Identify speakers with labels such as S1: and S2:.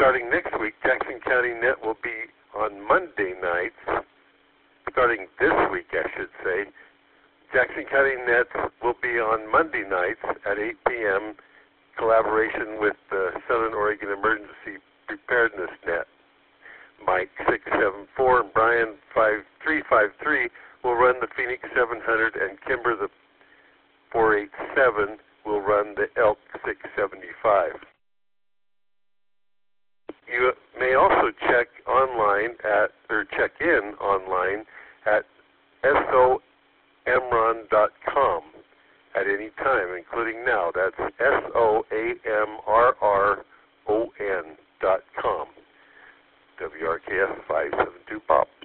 S1: Starting next week, Jackson County Net will be on Monday nights. Starting this week, I should say. Jackson County Net will be on Monday nights at 8 p.m. collaboration with the Southern Oregon Emergency Preparedness Net. Mike 674 and Brian 5353 will run the Phoenix 700, and Kimber the 487 will run the Elk 675. You may also check in online at SOAMRON.com at any time, including now. That's SOAMRRON.com. WRKF 572 Pop.